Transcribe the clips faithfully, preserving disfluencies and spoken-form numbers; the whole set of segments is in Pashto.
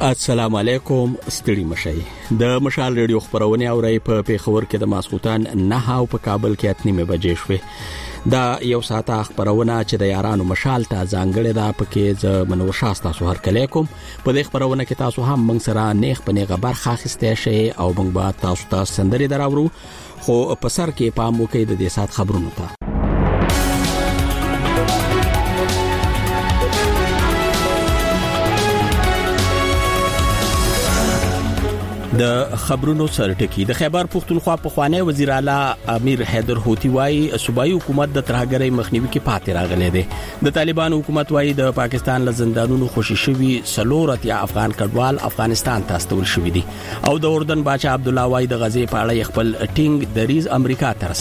السلام علیکم ستړي مشي د مشال ریډیو خبرونه اوري په پیښور کې د ماسخوتان نه او په کابل کې اتنیمه بجې شوه دا یو ساعت خبرونه چې د یارانو مشال ته ځانګړې ده پکې ز منور شاستا سو هر کله کوم په دې خبرونه کې تاسو هم موږ سره نیخ په نیغه برخه اخیسته شي او موږ به تاسو ته سندري دراوړو خو په سر کې پام وکړئ د دې سات خبرونو ته د خبرونو سرټکی د خیبر پختونخوا په خوانی وزیر اعلی امیر حیدر هوتی وای صوبایي حکومت د ترهګرۍ مخنیوي کې پاتې راغلی دی د طالبان حکومت وای د پاکستان له زندانونو خوشي شوی سلورت یا افغان کډوال افغانستان ته استول شوی دي او د اردن بادشاہ عبد الله وای د غزې په اړه خپل ټینګ دریز امریکا ته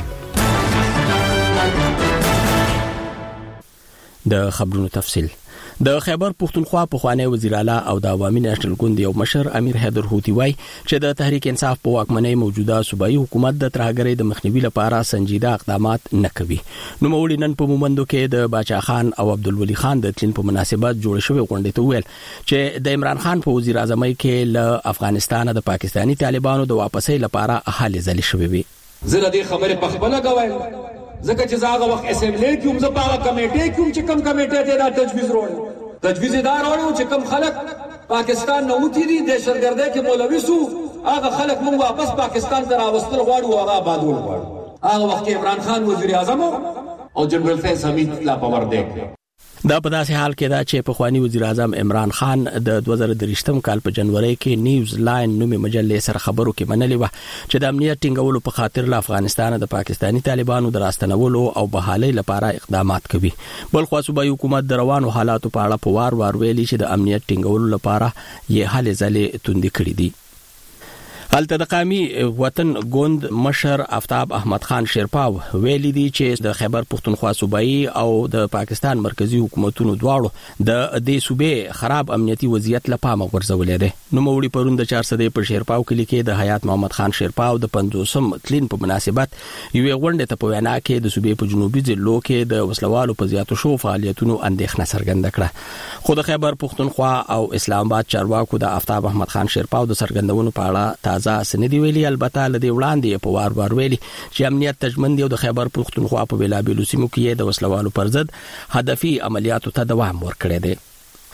رسولې د خبرونو تفصیل د خیبر پختونخوا په خوانی وزیر اعلی او د عوامي نېشنل ګوند یو مشر امیر حیدر هوتی وای چې د تحریک انصاف په واکمنۍ موجوده صوبایي حکومت د ترهګرۍ د مخنیوي لپاره سنجیده اقدامات نه کوي نو مولي نن په مومندو کې د باچا خان او عبدالولي خان د تلین په مناسبت جوړ شوی غونډه ته ویل چې د عمران خان په وزیر اعظمۍ کې له افغانستان د پاکستانی طالبانو د واپسۍ لپاره هلې ځلې شوې وي زه د دې خبرې په خپله کوم ځکه چې زاغه وخت اسمبلی کې هم زه په هغه کمیټې کې هم چې کوم کمیټې ته دا تجویز وروړم تجویز دار وروړو چې کوم خلک پاکستان نه وتی دي د شرګردۍ کې مولوي سو هغه خلک موږ واپس پاکستان ته راوستل غواړو هغه آبادول غواړو هغه وخت عمران خان وزیر اعظم او جنرال فیض حمید لا پاور دی دا په داسې حال کې دا چې په خوانی وزیر اعظم عمران خان د دوه زره درې کال په جنوري کې نیوز لاین نومي مجلې سره خبرو کې منلې و چې د امنیت ټینګولو په خاطر له افغانستان د پاکستانی طالبانو د راستنولو او بحالۍ لپاره اقدامات کوي بل خو صوبایي حکومت د روانو حالاتو په اړه په وار وار ویلي چې د امنیت ټینګولو لپاره یې هلې ځلې توندې کړې دي هلته د قومي وطن ګوند مشر آفتاب احمد خان شیرپاو ویلي دي چې د خیبر پختونخوا صوبایي او د پاکستان مرکزی حکومتونو دواړو د دې صوبې خراب امنیتي وضعیت لپاره غورځولې ده نو موري پروند چار سده پر شیرپاو کې لیکي د حیات محمد خان شیرپاو د پنځوسم تلین په مناسبت یو غونډه ته په وینا کې د صوبې په جنوبي ضلعو کې د وسلوالو په زیاتو شو فعالیتونو اندېښنه څرګنده کړه خو د خیبر پختونخوا او اسلام آباد چارواکو د آفتاب احمد خان شیرپاو د څرګندونو په اړه تازه سندې ویلي البته لدی وړاندې په وار وار ویلي چې امنیت تجمن دی د خیبر پختونخوا په ویلابلو سیمو کې د وسلوالو پر ضد هدفي عملیاتو ته دوام ورکړی دی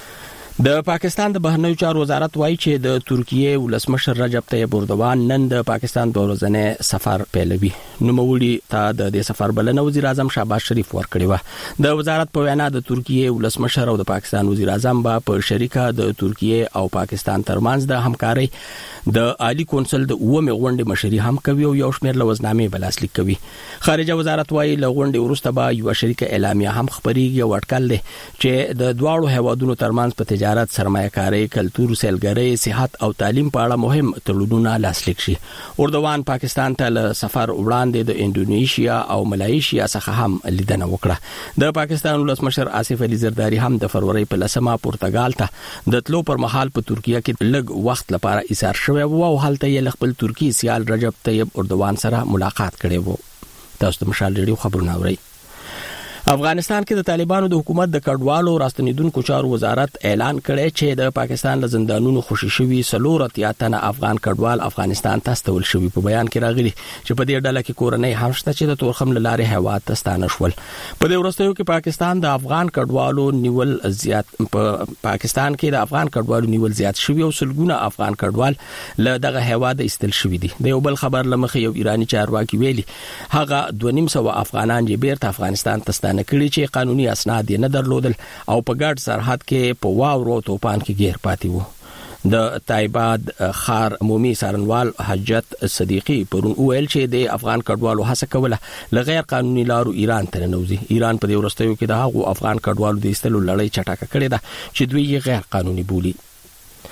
د پاکستان د بهرنیو چارو وزارت وایي چې د ترکیه ولسمشر رجب طیب اردوغان نن د پاکستان د ورځنی سفر پیلوي نو مولي ته د دې سفر بلنه وزیر اعظم شهباز شریف ورکړی و د وزارت په وینا د ترکیه ولسمشر او د پاکستان وزیر اعظم به په شریکه د ترکیه او پاکستان ترمنځ د همکارۍ د عالی کونسل د اومه غونډې مشري هم کوي او یو شمېر لوزنامې بلاسلیک کوي خارجه وزارت وایي له غونډې وروسته به یو شریکه اعلامیه هم خبريږي او اټکل دی چې د دواړو هیوادونو ترمنځ په تجارت سرمایه‌کاري کلتور سیلګرۍ صحت او تعلیم په اړه مهم تړونونه لاسلیک شي اردوغان پاکستان ته له سفر وړاندې د انډونیشیا او ملایشیا څخه هم لیدنه وکړه د پاکستان ولسمشر آصف علي زرداری هم د فروری په لسمه پرتګال ته د تلو پر مهال په ترکیه کې لږ وخت لپاره ایثار شوی و او هلته یې خپل ترکی سیال رجب طیب اردوغان سره ملاقات کړی و تاسو د مشال ریډیو خبرونه اورئ افغانستان کې د طالبانو د حکومت د کډوالو راستنیدونکو چارو وزارت اعلان کړی چې د پاکستان له زندانونو خوشي شوی سلورت یا تنه افغان کډوال افغانستان ته استول شوی په بیان کې راغلی چې په دې ډله کې کورنۍ هم شته چې د تورخم لارې هیواد ته ستانه شول په دې ورستیو کې پاکستان د افغان کډوالو نیول زیات په پاکستان کې د افغان کډوالو نیول زیات شوی او سلګونه افغان کډوال له دغه هیواد استل شوی دي د یو بل خبر لمخې یو ایرانی چارواکي ویلي هغه دوه نیم سو افغانان چې بیرته افغانستان ته نه کړی چې قانوني اسناد یې نه درلودل او په ګډ سرحد کې په واورو توپان کې گیر پاتې وو د تایباد خار عمومي سارنوال حجت صدیقی پرون ویل چې د افغان کډوالو هڅه کوله لغیر قانوني لارو ایران ته ننوځي ایران په دې ورستیو کې د هغو افغان کډوالو د ایستلو لړۍ چټکه کړې ده چې دوی یې غیر قانوني بولي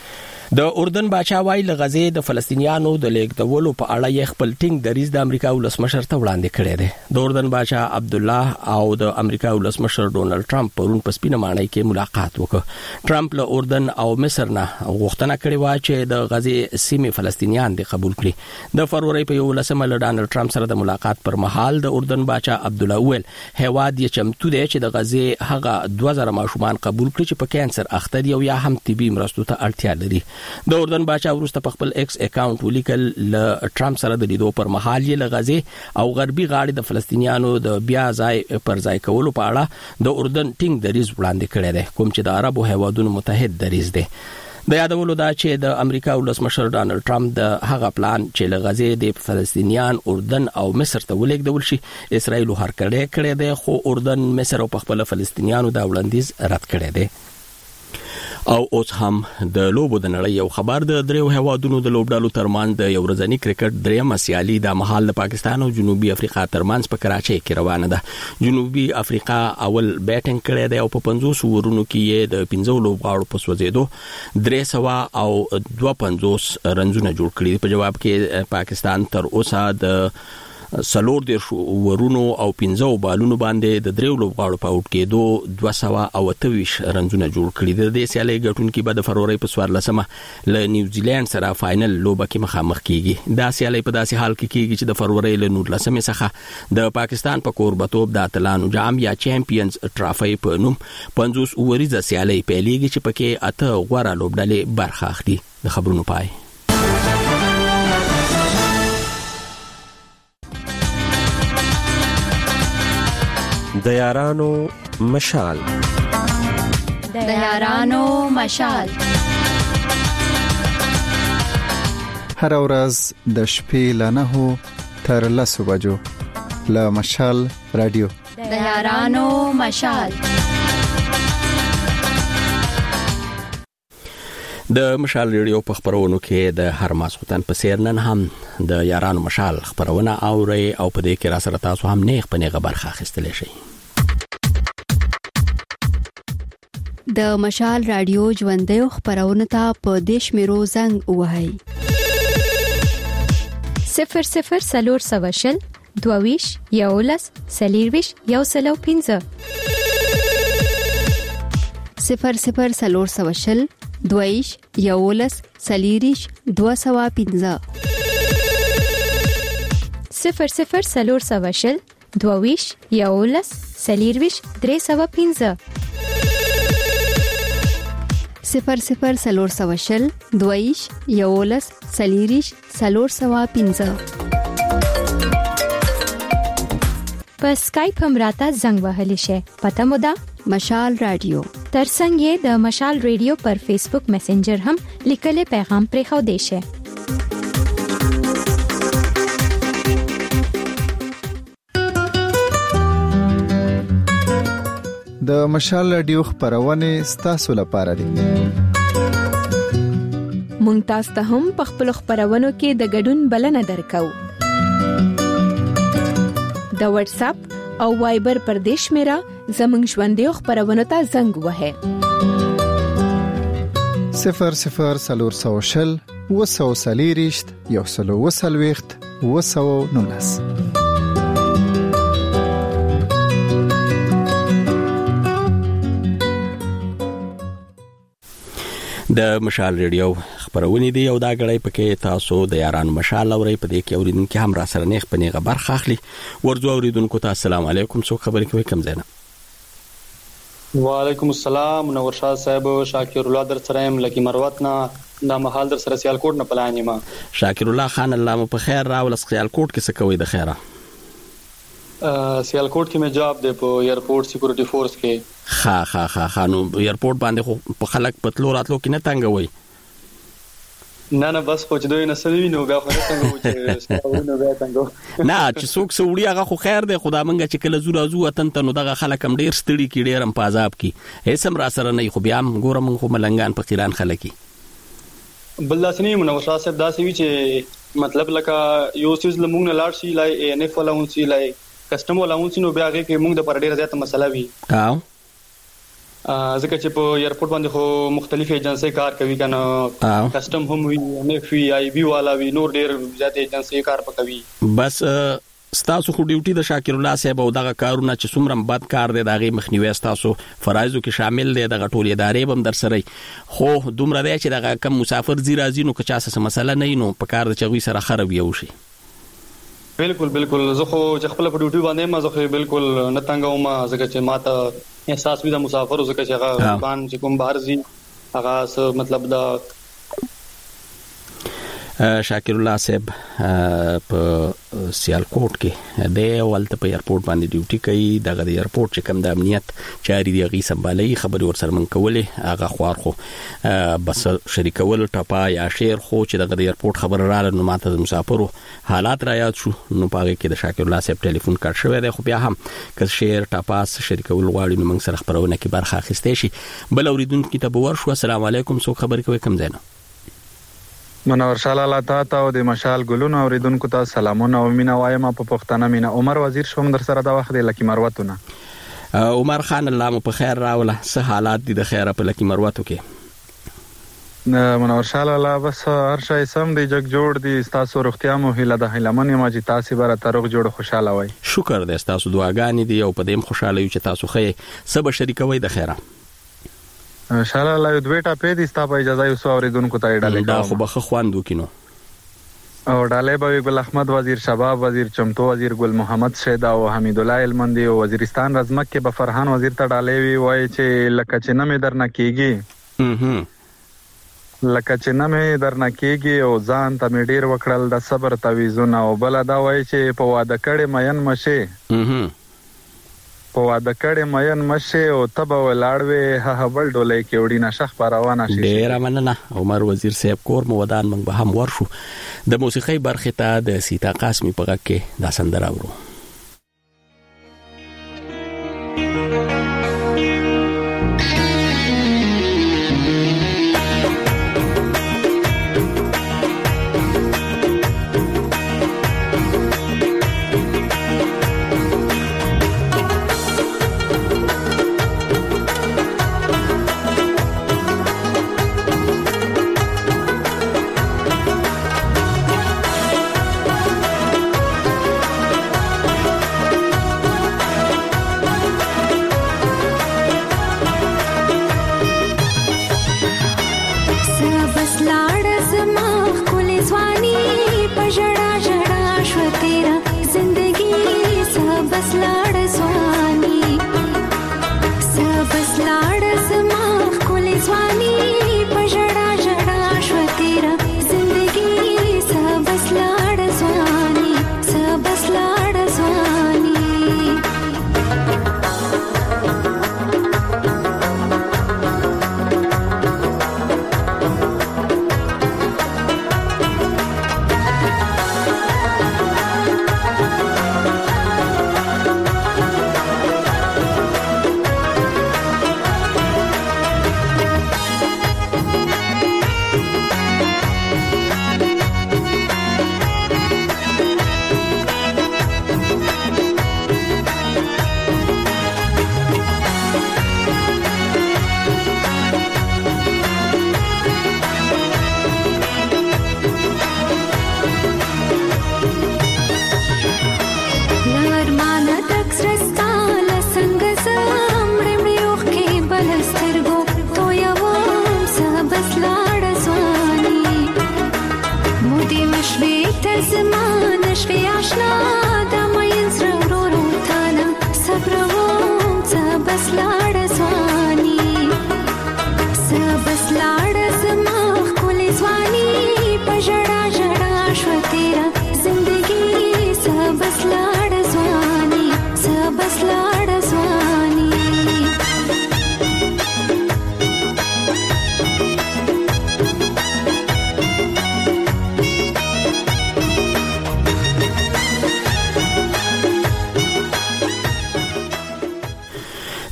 د اردن بادشاه وایي له غزې د فلسطینیانو د لیږدولو په اړه یې خپل ټینګ دریځ د امریکا ولسمشر ته وړاندې کړی دی. د اردن بادشاه عبدالله او د امریکا ولسمشر ډونالد ټرمپ پرون په سپینه ماڼۍ کې ملاقات وکړ. ټرمپ له اردن او مصر نه غوښتنه کړې و چې د غزې سیمې فلسطینیان دې قبول کړي. د فروری په یولسمه له ډونالد ټرمپ سره د ملاقات پر مهال د اردن بادشاه عبدالله ویل هیواد یې چمتو دی چې د غزې هغه دوه زره ماشومان قبول کړي چې په کانسر اخته دي او یا هم طبي مرستو ته اړتیا لري. د اردن بادشاه وروسته په خپل ایکس اکاونټ ولیکل له ټرمپ سره د لیدو پر مهال یې له غزې او غربي غاړې د فلسطینیانو د بیا ځای پر ځای کولو په اړه د اردن ټینګ دریځ وړاندې کړی دی، کوم چې د عربو هیوادونو متحد دریځ دی. د یادولو دا چې د امریکا ولسمشر ډونالد ټرمپ د هغه پلان چې له غزې د فلسطینیان اردن او مصر ته ولیږدول شي اسرائیل هر کړی کړی دی، خو اردن مصر او خپل فلسطینیانو د وړاندیز رد کړی دی. او اوس هم د لوبو د نړۍ یو خبر د دریو هیوادونو د لوبډالو ترمنځ د یو ورځنی کرکټ دریم سیالي د مهال د پاکستان او جنوبي افریقا ترمنځ په کراچۍ کې روانه ده. جنوبي افریقا اول بیټینګ کړی دی او په پنځوس اورونو کې یې د پنځو لوبغاړو په سوځېدو درې سوه او دوه پنځوس رنزونه جوړ کړي. په جواب کې پاکستان تر اوسه د سلور دیرش ورونو او پنځو بالونو باندې د دریو لوبغاړو په اوټ کېدو دوه سوه او اته ویشت رنزونه جوړ کړي. د دې سیالۍ ګټونکي به د فروری په څوارلسمه له نیوزیلند سره فائنل لوبه کې مخامخ کیږي. دا سیالۍ په داسې حال کې کیږي چې د فروری له نولسمې څخه د پاکستان په کوربتوب د اتلانو جام یا چیمپیونز ټرافي په نوم پنځوس اوریزه سیالۍ پیلېږي چې پکې اته غوره لوبډلې برخه اخلي. د خبرونو پای. د یارانو مشال د یارانو مشال هر ورځ د شپې له نهو تر لسو بجو له مشال رادیو د یارانو مشال. د مشال ریډیو په خبرونو کې د هر ماسختن په سیر نن هم د یارانو مشال خبرونه اوري او په دې کې را سره تاسو هم نیغ په نیغه برخه اخیستلی شئ. د مشال رادیو ژوندۍ خبرونه ته په دیش میرو زنګ وهاي صفر صفر سلور سواشل دوویش یولس سلیرویش یو سلو پینځه صفر صفر سلور سواشل دویش یولس سلیریش دو سوا پینځه صفر صفر سلور سواشل دوویش یولس سلیرویش درې سوا پینځه صفر صفر سلور سواشل دویش یولس سلیریش سلور سوا پینځه په سکایپ هم راته زنګ وهلی شي. پته مو ده مشال رادیو. ترڅنګ یې د مشال رادیو پر فیسبوک میسنجر هم لیکلي پیغام پرې خو دی شي. د مشال رادیو خبرونه ستاسو لپاره دي. مونږ تاسو ته هم په خپل خبرونو کې د ګډون بلنه درکو. د واتس اپ او وایبر پر دیش میرا زمنګ ژوندۍ خبرونه ته زنګ وهه صفر صفر سلور سوشل وسو سلیریشت یو سلو وسلويخت وسو نولس. د مشال ریډیو خبرونه دی او دا غړی پکې تاسو د یارانو مشال اوري په دې کې اوریدونکو هم را سره نیغ په نیغه برخه اخلي. ورځو اوریدونکو ته السلام علیکم. څو خبرې کوي کم زینه؟ وعلیکم السلام. منور شاه صاحب شاکر الله در سره ام لکی مروت نه د محل در سره سیالکوټ نه پلانې ما. شاکر الله خان الله مو په خیر راول سیالکوټ کې څه کوي د خیره؟ سیالکوټ کې مې جاب دی په ایرپورټ سکیورټي فورس کې. ها ها ها ها نو ایرپورټ باندې خو په خلک پتلو راتلو کې نه تنګوي؟ نه نه بس خو چې دوی نه سوي نو بیا خو نه تنګو چې سپاونه بیا تنګو نه چې څوک سوړي هغه خو خیر دی. خدا منګه چې کله زو راځو اتن ته نو دغه خلک هم ډیر ستړي کی ډیر هم پازاب کی هیڅ هم را سره نه خو بیا هم ګورم خو ملنګان فقیران خلک بل داسنی منور شاه صاحب داسې وی چې مطلب لکه یو سیز لمونږ نه لاړ شي لای ان اف ولاون سي لای کسٹم ولاون سي نو بیا هغه کې موږ د پر ډیر زیات مسله وی. او ځکه چې په ایرپورټ باندې خو مختلف ایجنسی کار کوي کنه کسٹم هم وي ام اف وي آی بي والا وي نور ډیر زیات ایجنسی کار کوي. بس ستاسو خو ډیوټي د شاکر الله صاحب او دغه کارونه چې څومره بد کار دی دغه مخنیوي ستاسو فرایضو کې شامل دي دغه ټول ادارې بم در سره خو دومره دی چې دغه کم مسافر زی راځي نو که چا څه مسله نه نو په کار د چغوي سره خراب یو شي. بالکل بالکل زه خو چې خپل په ډیوټي باندې ما زه بالکل نه تنګم ما ځکه چې ماته احساس وي د مسافر ځکه چې هغه دکان چې کوم بهر زی هغه مطلب دا شاکر الله صاحب په سیالکوټ کې د ولته په ایرپورټ باندې ډیوټي کوي دغه د ایرپورټ چې کوم د امنیت چاري دی غي سمبالي خبري ور سره من کولې هغه خوار خو بس شریکول ټپا یا شیر خو چې دغه د ایرپورټ خبر رااله نو ماته د مسافرو حالات را یاد شو نو پاره کې د شاکر الله صاحب ټلیفون کار شوی دی خو بیا هم که شیر ټپا شریکول غواړي نو موږ سره خبرونه کې برخه اخیستې شي. بل اوریدونکو ته به ورشو السلام علیکم سو خبر کوي کم زینه منور شاله الله تا او د مشال ګلونو اوریدونکو ته سلامونه او مینا وایم په پښتنه مینا عمر وزیر شوم در سره د وخت د لکی مروتونه. عمر خان الله مو په خیر راوله څه حالات دي د خیره په لکی مروتو کې؟ منور شاله الله بس هر شي سم دی جگ جوړ دی تاسو روغتیا مو هله د هلمن ما چې تاسو بره تروغ جوړ خوشاله وای. شکر دې تاسو دعاګانې دی او په دې خوشاله یو چې تاسو خې سبا شریکوي د خیره. شاله الله دوی ټاپې دي ستا په اجازه یو سو اوریدونکو ته ډالې دا خو بخ خواندو کینو او ډالې به ګل احمد وزیر شباب وزیر چمتو وزیر ګل محمد شیدا او حمید الله المندي او وزیرستان رزمک کې به فرحان وزیر ته ډالې وی وای چې لکه چې نه مې درنه کیږي لکه چې نه مې درنه کیږي او ځان ته مې ډیر وکړل د صبر تعویذونه او بل دا وای چې په واده کړي مین مشه په واده کړي مین مشه او تبه ولاړوي هغه بل ډولې کې وړي نشخ روانه شي. ډیر مننه عمر وزیر صاحب کور مو ودان موږ به هم ورشو د موسیقي برخه ته د سیتا قاسمی په غږ کې دا سندره ورو.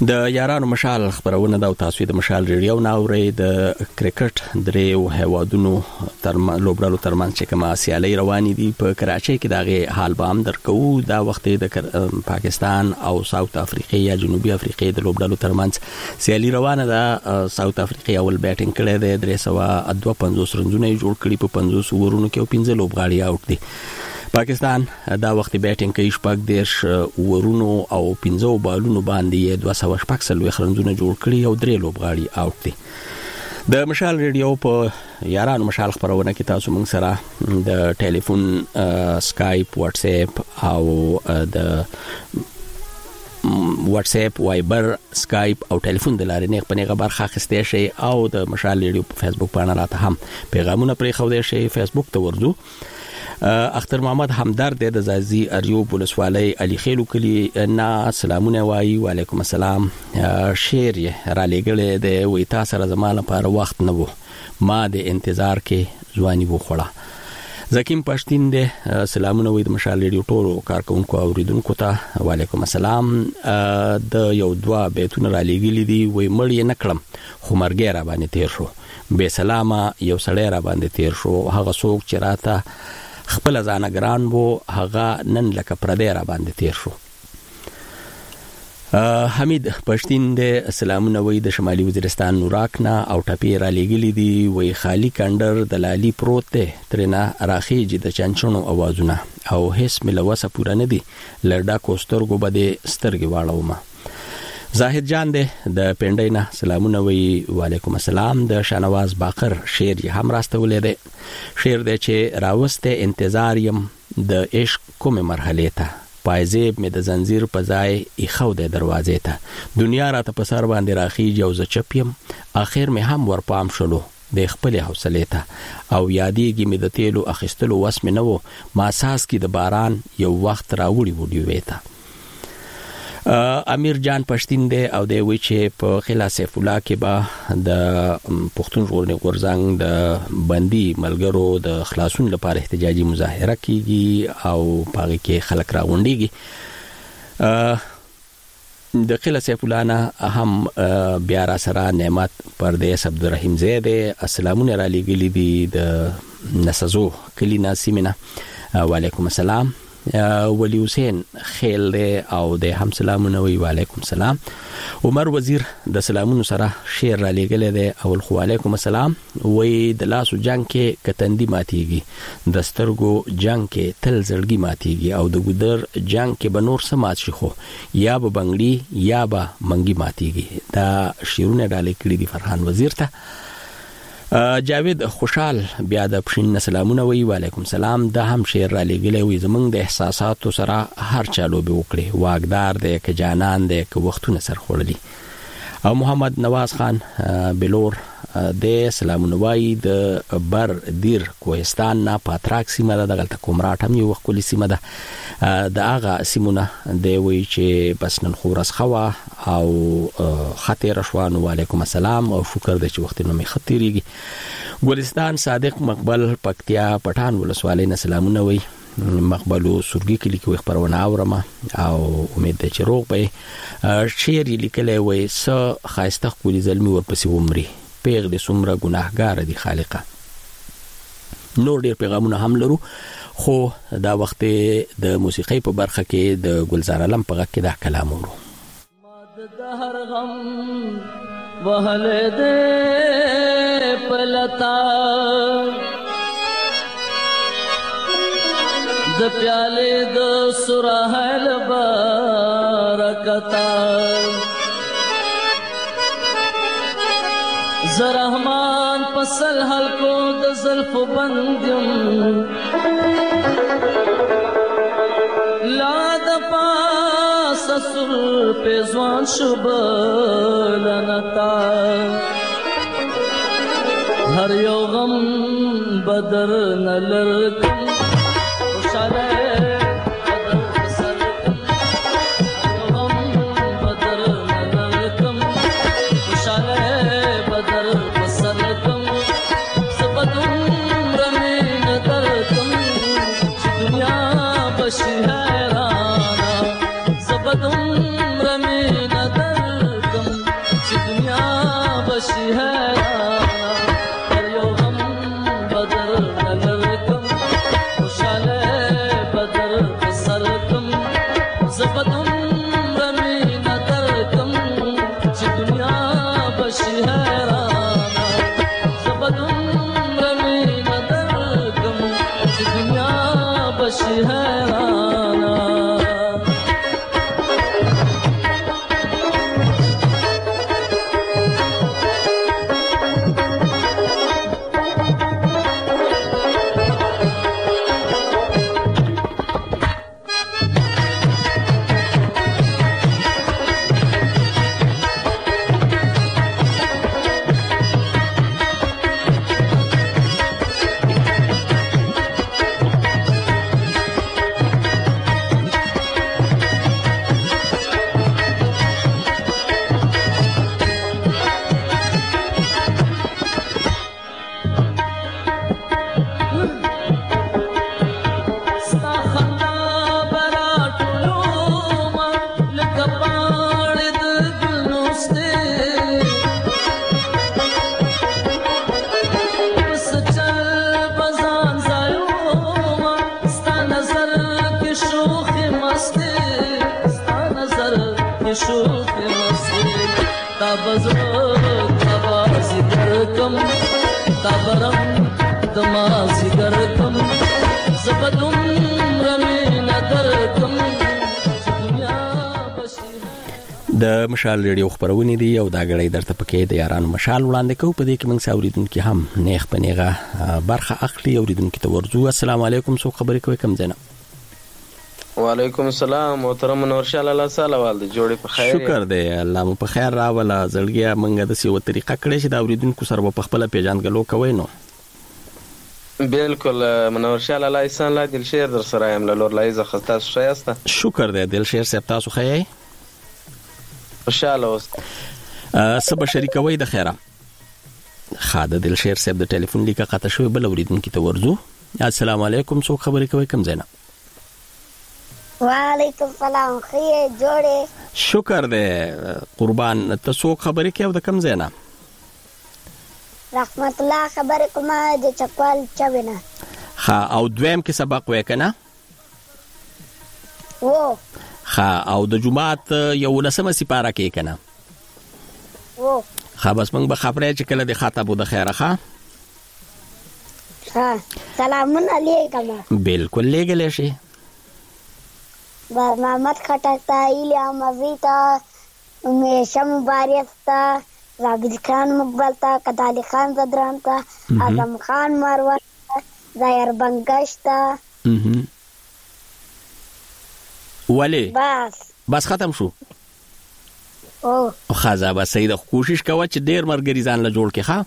د یارانو مشال خبرونه دا تاسو د مشال ریډیو ناوړې د کرکټ دریو هوادونو تر لوبډالو ترمن چې کومه سیالي روانې دي په کراچۍ کې دغه حال به هم درکو دا وخت د پاکستان او ساوث افریقا یا جنوبي افریقا د لوبډالو ترمن سیالي روانه ده. ساوث افریقا اول بیټینګ کړي ده درې سوه دوه پنځوس رنونه جوړ کړي په پنځوس اورونو کې او پنځه لوبغاړي اوټ دي. پاکستان دا وخت بیټینګ کوي شپږ دیرش ورونو او پنځو بالونو باندې دوه سوه شپږ څلوېښت رنونه جوړ کړي او درې لوبغاړي اوټ دي. د مشال ریډیو په یارانو مشال خبرونه کې تاسو موږ سره د ټلیفون سکایپ واتس اپ او د واتس اپ وایبر سکایپ او ټلیفون د لارې نه په برخه اخیستې شي او د مشال ریډیو په فیسبوک باندې راته هم پیغامونه پرې خو دې شي. فیسبوک ته ورځو. اختر محمد همدرد د زازي اریوب ولسوالۍ علي خیلو کلی نه سلامونه وایي. وعلیکم السلام. شعر را لګلې د وې تاسو سره زمانه لپاره وخت نه وو ما د انتظار کې ځواني وخوړه. زکیم پښتین د سلامونه وایي د مشال ریډیو ټولو کارکونکو او اوریدونکو ته وعلیکم السلام. د یو دوا بیتونه را لګلې دي وې مړ نه کړم خو مرګ را باندې تیر شو بے سلامه یو سړی را باندې تیر شو هغه څوک چې راته خپل ځانه ګران وو هغه نن لکه پردې را باندې تیر شو. حمید پښتین د سلامونه وایي د شمالي وزیرستان نوراک نه او ټپې را لګلې دي وایي خالی کندر د لالي پروت دی ترنه راخیږي د چنچنو اوازونه او هیڅ ملوسه پوره نه دي لړډا کوسترګو بده سترګې واړومه. زاهد جان دی د پندینا سلامونه وی. وعلیکم السلام. د شانواز باقر شعر هم راستولې دی. شعر دی چې راوسته انتظار يم د عشق کومه مرحله ته پایزیب می د زنجیر په ځای ایخو د دروازې ته دنیا را ته په سر باندې راخیږي او ز چپیم اخر می هم ورپام شلو د خپل حوصله ته او یادېږي می د تیلو اخیستلو وس می نو ما ساس کی د باران یو وخت راوړي وډیو ویتا. امیر جان پښتین دی او دی وی چې په خلاص سیف الله کې به د پښتون ژغورنې غورځنګ د بندي ملګرو د خلاصون لپاره احتجاجي مظاهره کیږي او پاره کې خلک راغونډيږي. د خلاص سیف الله نه هم بیا را سره نعمت پردیس عبدالرحیم زید السلامونه را لګلی دي د نسزو کلینا سیمنا. وعلیکم السلام. ولی حسین خیل دی او د هم سلامونه وی. وعلیکم السلام. عمر وزیر د سلامونو سره شعر را لګل دی او وعلیکم السلام وی د لاسو جنگ کې کتندی ماتيږي د سترګو جنگ کې تل زړګي ماتيږي او د ګودر جنگ کې بنور سمات شي خو یا به بنگړي یا به منګي ماتيږي. دا شعرونه ډالې کړی دي فرحان وزیر ته. جاوید خوشحال بیا د پښین سلامونه وی. وعلیکم السلام. د هم شعر را لګلې وي زمونږ د احساساتو سره هر چالو به وکړي واګدار دی ک جانان دی ک وختونه سر خورلی. او محمد نواز خان بلور د سلامونه وای د بر دیر کوهستان نه پاتراک سیمه ده دغه کومراټ هم یو وکولي سیمه ده د هغه سیمونه دی وی چې بس نن خورس خوا او خطر شوان. وعلیکم السلام او شکر د چې وخت نو می خطرېږي. ګلستان صادق مقبل پکتیا پټان ولسوالۍ نه سلامونه وی. مقبلو سورګي کلی کې خبرونه اورم او امید ده چې روغ به. شعر لیکلې وای س خاسته کولی ظلمي ورپسې ومري پیغ د سمره ګناهګار دي خالقه. نور ډیر پیغامونه هم لرو خو دا وخت د موسیقۍ په برخه کې د ګلزار علم په غږ کې دا کلام ورو. د هر غم وهله دې پلتا د پیاله د سرحل برکتا زرحمان پسل حلقو د زلف بندیم لا د پاس سر پیزوان شبلنتا هر یو غم بدر نلرکم Shihara, Zabadum Ramina Dar بشی حیرانا د مشال ریډیو خبرونه دي او دا غړي درته پکې د یارانو مشال وړاندې کوو په دې کې موږ ساوریدونکو هم نیخ پنيغه برخه اخلي اوریدونکو ته ورځو. السلام علیکم، څو خبرې کوي کم زنه؟ وعلیکم السلام محترم نورشال الله سلام والد جوړې په خیر. شکر دی الله مو په خیر راولا. زړګیا منګه د سیو طریقه کړې چې دا اوریدونکو سره په خپل پیژانګلو کوي. نو بالکل منورشال الله احسان الله دلشیر در سره یم لور لایزه خسته شایسته. شکر دی دلشیر صاحب، تاسو خیر خوشاله اوس سبا شریکوي د خیره. خاده دلشیر صاحب د ټلیفون لیکه قطع شوی، بل اوریدونکو ته ورځو. السلام علیکم، څو خبرې کوي کم زنه؟ وعلیکم السلام، خیر جوړه. شکر دی قربان. ته څو خبرې کوي د کم زنه؟ رحمت الله خبرې کومه د چکوال چوینه. ها او دویم کې سبق وکنه؟ وو. ها او د جمعات یو لسمه سپاره کې کنه؟ وو. ها بس موږ به خبرې چې کله د خاطب د خیره. ها ها سلام علیکم. بالکل لګلې شي. برنامه خټک تا ایلیا مزیتا میشه مبارک تا زابل خان مقبل تا کدالی خان زدران تا اعظم خان مروان تا زایر بنگش تا. ولی بس بس ختم شو. او خزا به سیده کوشش کوه چې ډیر مرګري ځان له جوړ کې. ښا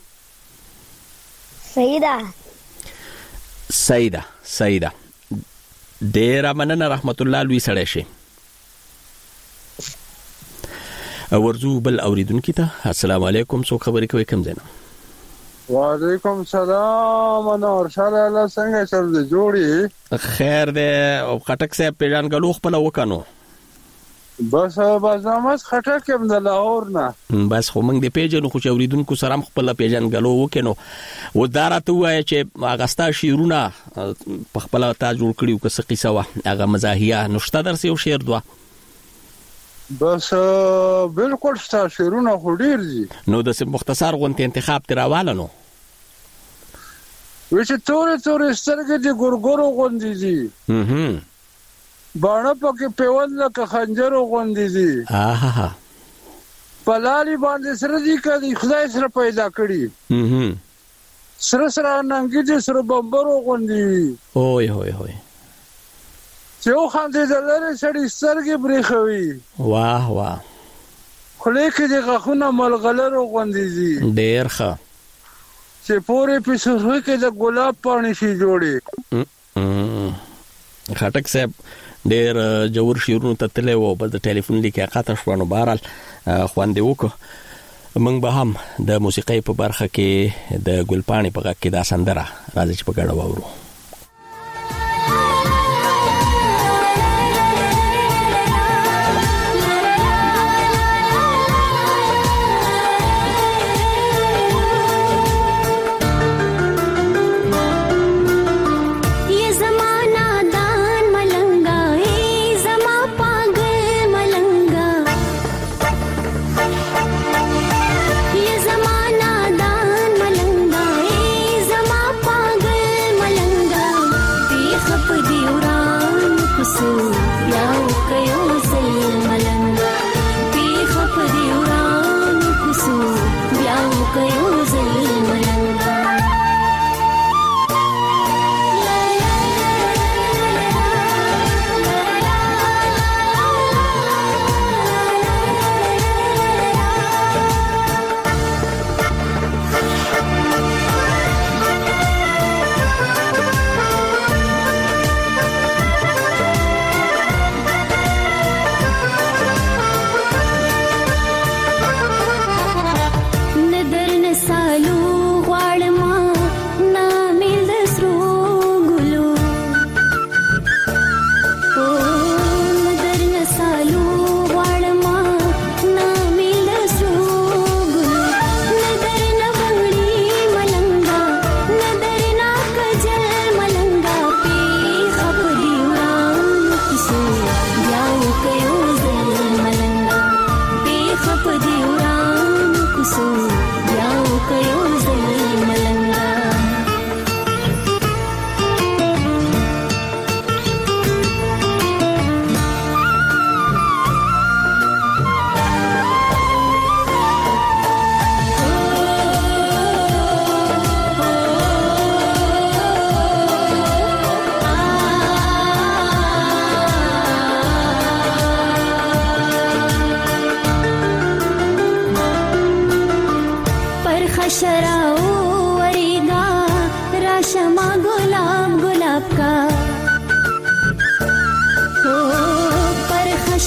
سیده سیده سیده ډیر مننه رحمت الله لوی سړی شي. ورزو بل اوریدونکو ته السلام علیکم، څو خبرې کوي کم زنه؟ وعلیکم السلام نورشال الله څنګه چل جوړي؟ خیر دی. او خټک صاحب پیژانګلو خپل وکنو؟ بس بس نامس خټک هم د لاهور نه. بس خو موږ د پیژنو خو چې اوریدونکو سره هم خپل پیژانګلو وکنو. و دارته وای چې اغستا شیرونه په خپل تا جوړ کړیو که څه قصه وا هغه مزاحیه نشته درس یو شعر دوا؟ بس بالکل شته شعرونه خو ډیر دي. نو د مختصر غونته انتخاب تراواله نو وچ تورې تورې سترګې د ګورګورو غوندې دي. هم باڼه پکې پیول لکه خنجر غوندې دي. آها پلالي باندې سره دي کدي خدای سره پیدا کړی. هم سره سره ننګې دي سره بمبرو غوندې. اوه هوی هوی چې او خاندې د لرې سړي سترګې برېښوي. واه واه خولې کې د غاښونه ملغلرو غوندې دي. ډېر ښه چې پورې په سرخۍ کې د ګلاب پاڼې شي جوړې. خټک صاحب ډېر جوړ شعرونه ته تللی و، بس د ټلیفون لیکه قطع شوه. نو بهرحال خوند یې وکړو. موږ به هم د موسیقۍ په برخه کې د ګلپاڼې په غږ کې دا سندره راځي چې په ګډه واورو. ये ज़माना दान मलंगा, ये ज़मा पागल मलंगा।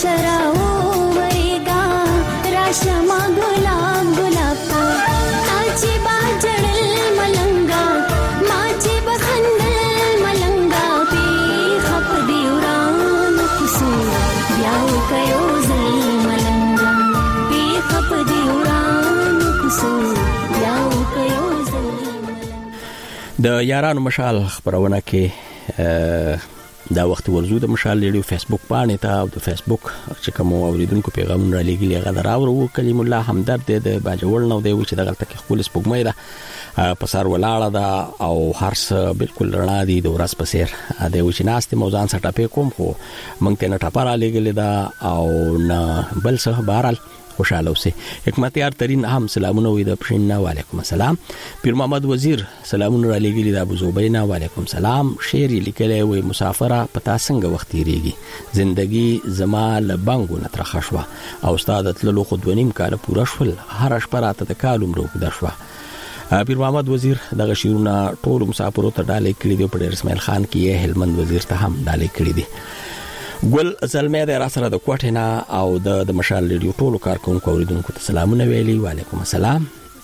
شراو ورګا راشما ګلاب ګلاب تا چې باجړل ملنګا ما چې بخندل ملنګا په خپ دی وران کوسو بیاو کيو زل ملنګا په خپ دی وران کوسو بیاو کيو زل د یارانو مشال خبرونه کې دا وخت ورزو د مشال لیډیو فیسبوک باندې ته او د فیسبوک چې کوم اوریدونکو پیغامونه لګیلي هغه دراوړو کلیم الله همدرد د باجوړ نو دی چې دغه تک خپل سپوږمۍ ده په سر ولاړه ده او هرڅ بالکل رڼا دي د ورځ په سیر د وچ ناستې موزان سره ټاپې کوم خو مونږ ته نه ټاپه را لګیلې ده او نه بل څه بهرال خوشاله اوسئ. حکمت یار ترين هم سلامونه وي د پښینا وعلیکم السلام. پیر محمد وزیر سلامونه را لګیلي د ابو زوبینا وعلیکم السلام. شعر لیکلی وي مسافره پتا څنګه وخت تیریږي زندگی زما لبنګو نترخه شو او استاد تللو خودونیم کاله پوره شول هر شپه راته د کالوم روک درشوه. پیر محمد وزیر دغه شعرونه ټول مسافرو ته ډالې کړي دي په ډیر اسماعیل خان کې هلمند وزیر ته هم ډالې کړي دي. ګل زلمه د راسره د کوټینا او د مشال ریډیو ټولو کارکونکو اوریدونکو ته سلامونه ویلي وعلیکم السلام.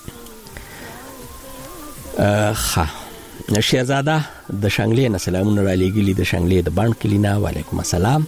ښه شهزاده د شنګلې نه سلامونه را لېږلي د شنګلې د بڼ کلینا وعلیکم السلام.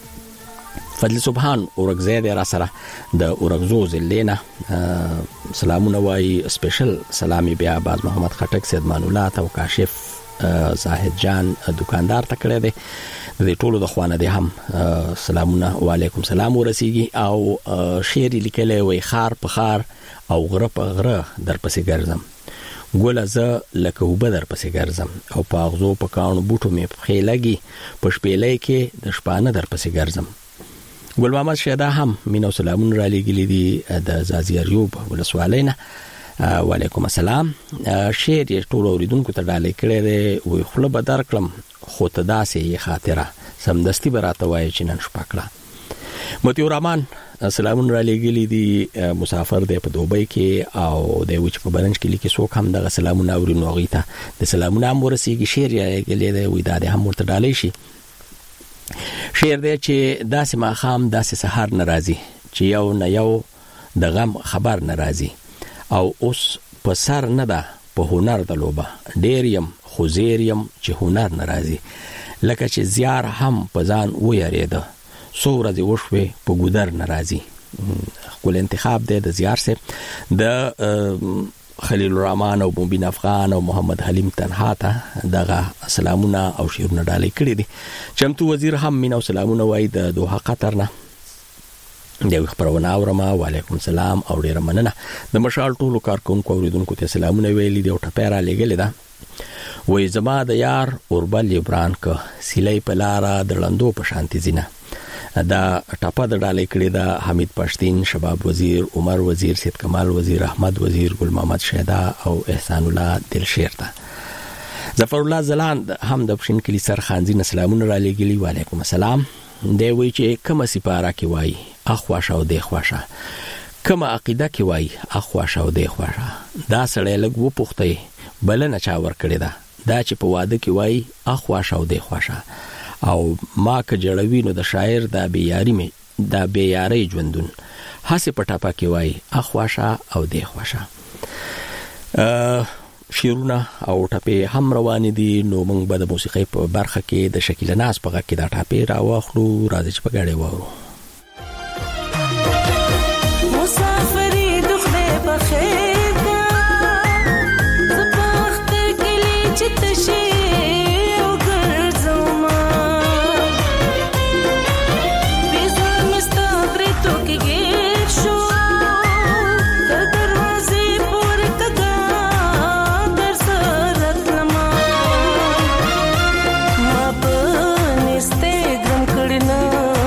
فضل سبحان اورګزید راسره د اورګزو زلینا سلامونه وای سپیشل سلامي بیا باز محمد خټک سید مانولات او کاشف زاهد جان دکاندار تکړه دی د ټولو د خوانه دي هم سلامونه وعلیکم سلام ورسیږي او شعر لیکلی وي خار په خار او غره په غره در پسې ګرځم ګوله زه لکه وبه در پسې ګرځم او په اغزو په کاڼو بوټو مې پښې لګي په شپېلۍ کې د شپانه در پسې ګرځم. ګل محمد شهدا هم مینو سلامونه را لېږلي دي د زازیاریوب ولسوالۍ نه وعلیکم السلام. شعر یې ټولو اوریدونکو ته ډالۍ کړی دی وایي خوله به درکړم خو ته داسې یې خاطره سمدستي به راته وایي چې نن شپه کړه. مطیع الرحمن سلامونه را لېږلي دي مسافر دی په دوبۍ کې او دی وایي چې په برنج کلي کې څوک هم دغه سلامونه اوري نو هغوی ته د سلامونه هم ورسېږي. شعر یې لیکلی دی وایي دا دی هم ورته ډالۍ شي. شعر دی چې داسې ماښام داسې سهار نه راځي چې یو نه یو د غم خبر نه راځي او اوس په سر نه ده په هنر د لوبه ډېر یم خو زیر یم چې هنر نه راځي لکه چې زیار هم په ځان ویارېده څو ورځې وشوې په ګودر نه راځي. ښکلی انتخاب دی د زیار صاحب. د خلیل الرحمن او مبین افغان او محمد حلیم تنها ته دغه سلامونه او شعرونه ډالۍ کړي دي. چمتو وزیر هم مینه او سلامونه وایي د دوحه قطر نه دیو خبرونه اورم وعلیکم السلام او ډیر مننه. د مشال ټولو کارکونکو اوریدونکو ته سلامونه ویلي دی او ټپیرا لګل ده وای زما د یار اوربل عمران ک سیلې پلارا د لندو په شانتي زینه دا ټاپه د ډالۍ کړي دا حمید پښتین شباب وزیر عمر وزیر سید کمال وزیر احمد وزیر ګل محمد شهدا او احسان الله دلشیر ته. ظفر الله زلاند هم د پښین کلی سر خانزي سلامونه را لګلی وعلیکم السلام. دی وی چې کومه سپاره کې وای اخواشه او دی خواشه کومه عقیده کې وای اخواشه او دی خواشه دا سړی لګ وو پختې بلنه چا ور کړی دا دا چې په واده کې وای اخواشه او دی خواشه او ما که جړوي نو د شاعر دا بیاري می دا بیاري ژوندون هسه پټاپا کې وای اخواشه او دی خواشه. شیرونه او ټاپې هم روان دي نو موږ به د موسیقۍ په برخه کې د شکیل ناز په غږ کې دا ټاپې راواخلو راځي چې په ګاډي وورو. مسافری دخله بخیر دا زبخت کلی چې تشي او ګرځوما بيزار مستغري تو کې ګیر شو د دروازې پور کدا در سره تلما ما په نسته ګم کړنه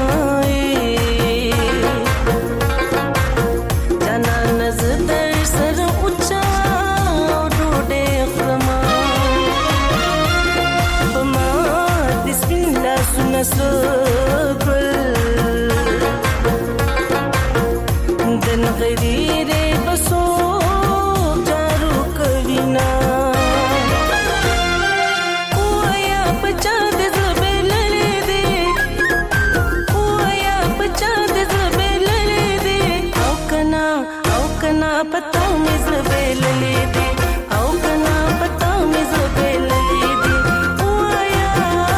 دن غریره بسو جارو کوینا اویا بچا د زبل لری دی اویا بچا پتا مې زړه بېللې دی او کنا پتا مې زړه بېللې دی وایا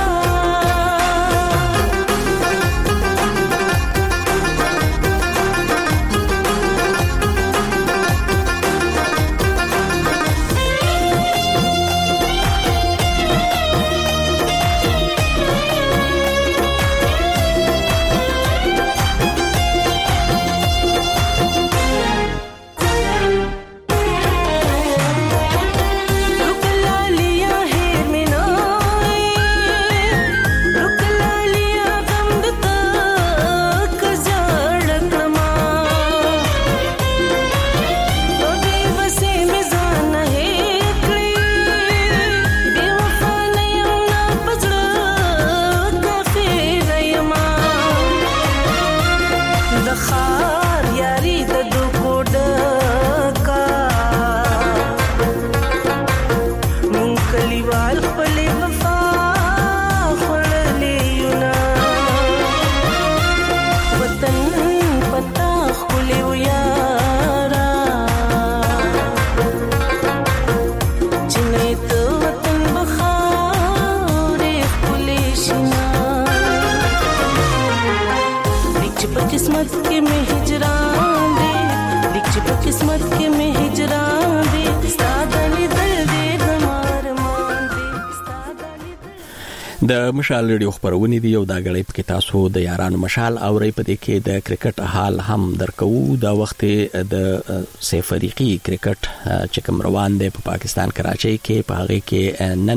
د مشال ریډیو خبرونه دی یو دا غړې په کې تاسو د یارانو مشال او ری په دې کې د کرکټ حال هم درکو دا وخت د سه فریقي کرکټ چې کوم روان دی په پا پاکستان کراچۍ کې په هغه کې نن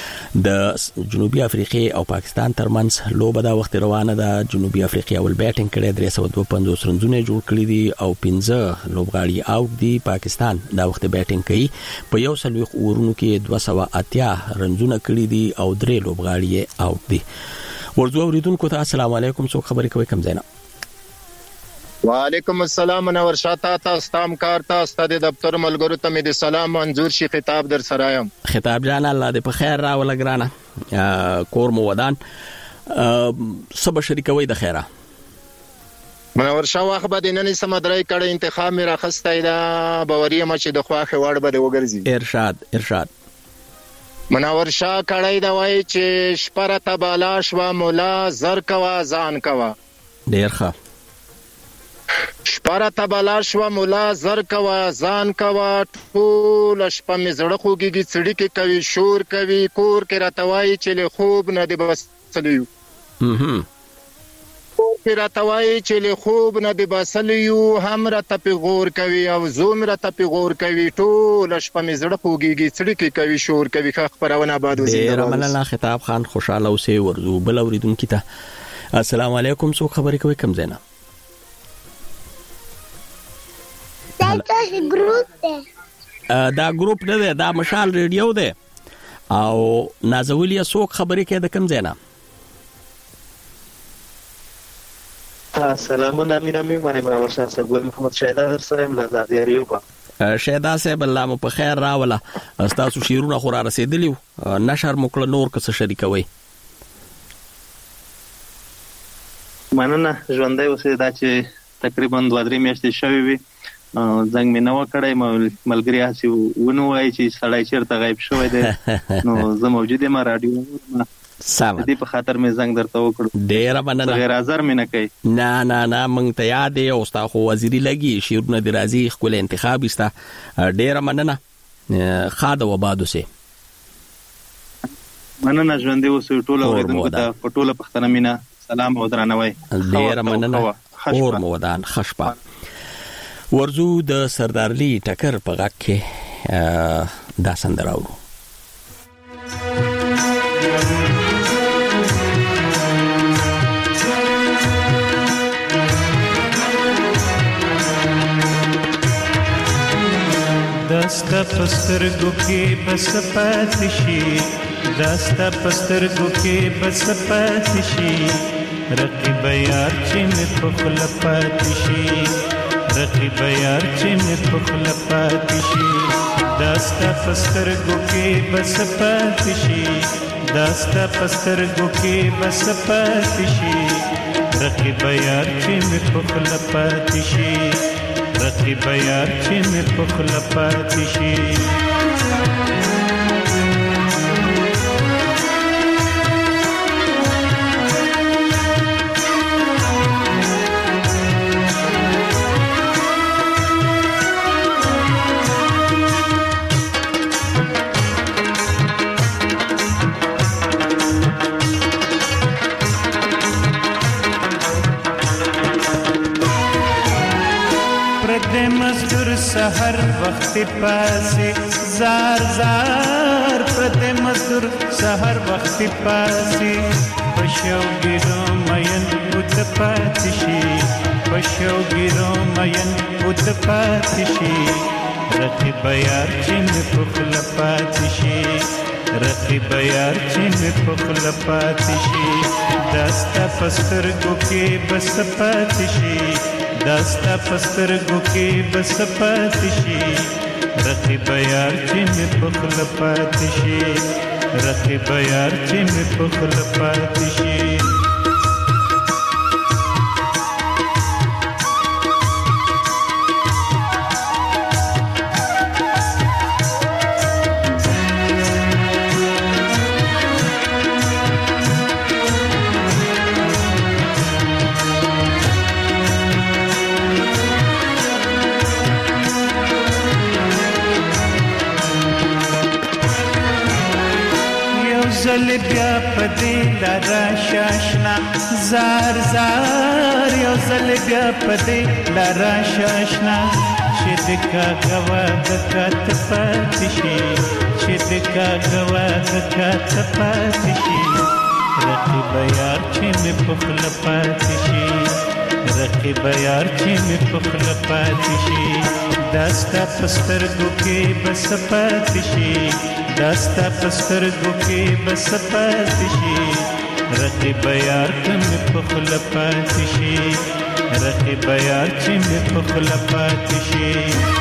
د جنوبي افریقې او پاکستان ترمنځ لوبه دا وخت روانه ده جنوبي افریقیا ول بیټینګ کړي درې سوه دوه پنځوس رنونه جوړ کړي دي او پنځه لوبغاړي اوټ دي پاکستان دا وخت بیټینګ کوي په یو سلوخ اورونو کې دوه سوه اتیا رنونه کړي دي او درې لوبغاړي اوټ دي ورځو اوریدونکو ته السلام علیکم څوک خبرې کوي کم زینا وعلیکم السلام نور شاته تاسو تام کار تاسو د دفتر ملګرو ته مې د سلام منظور شي خطاب در سره یم خطاب جان الله دې په خیر راول ګرانه کور مو ودان سبا شریکوي د خیره منور شاه واخ به د نن سمدرای کړه انتخاب مې راخستای دا باوریم چې د خواخه وړ به وګرځي ارشاد ارشاد منور شاه کړه دا وای چې شپره تبالاش و مولا زر کوا ځان کوا ډیر ښه شپره تبالاش و مولا زر کوا ځان کوا ټول شپه مې زړه خوږیږي څړي کې کوي شور کوي کور کې راتوي چې له خوب نه دی بسلیو هم کور کې راتوي چې له خوب نه دی بسلیو هم راته پیغور کوي او زوم راته پیغور کوي ټول شپه مې زړه خوږیږي څړي کې کوي شور کوي خخ پرونه آباد وزیر ډیر مننه خطاب خان خوشاله اوسې ورزو بل اوریدونکو ته السلام علیکم څوک خبرې کوي کم زینا دا ګروپ دی دا ګروپ نه دی دا مشال ریډیو دی او نازولیا څوک خبرې کوي د کم زینا السلام علیکم امین باندې ما ورسره ګل محمد شهدا در سره ملازم یاریو با شهدا صاحب الله مو په خیر راوله تاسو شیرونه خو را رسیدلیو نشر مو کړ نور کس شریکوي مننه ژوندۍ اوسې دا چې تقریبا دوه درې میاشتې شوې وي زنګ مې نو کړای ملګری هسي ونه وای چې سړی چیرته غایب شوی دی نو زه موجود یم رادیو سم دې په خاطر مې زنګ درته وکړ ډیر مننه غیر حاضر مې نه کوي نه نه نه مونږ ته یاد یو ستا خو وزیری لګي شیرونه د راځي خپل انتخاب استا ډیر مننه خاده وبادو سي مننه ژوندۍ اوسې ټول اوریدونکو ته په ټوله پښتنه مینا سلام او درناوی ډیر مننه اور مودان خشپا ورزو د سردارلی ټکر په غاک کې دا سندراو دستا پسترګو کې بس پاتې شي دستا پسترګو کې بس پاتې شي رقیب یار چې مې په خپل پاتې شي رقیب یار چې مې په خپل پاتې شي دستا پسترګو کې بس پاتې شي دستا پسترګو کې بس پاتې شي رقیب یار چې مې په خپل پاتې شي رقیب یار چې مې په خوله پاتې شي سحر وخت پاسې زار زار پرته مزدور سحر وخت پاسې پښو ګیرو مین اوت پاتې شي پښو ګیرو مین اوت پاتې شي رقیب یار چې مې په خوله پاتې شي رقیب یار چې مې په خوله پاتې شي داستا پسترګو کې بس پاتې شي داستا پسترګو کې بس پاتې شي رقیب یار چې مې په خوله پاتې شي رقیب یار چې مې په خوله پاتې شي زل بیا پدې لارا شاشنا زار زار یو زل بیا پدې لارا شاشنا چې دکا غوا دکات پاتې شي چې دکا غوا دکات پاتې شي رقیب یار چې مې په خوله پاتې شي رقیب یار چې مې په خوله پاتې شي داستا پسترګو کې بس پاتې شي داستا پسترګو کې بس پاتې شي رقیب یار چې مې په خوله پاتې شي رقیب یار چې مې په خوله پاتې شي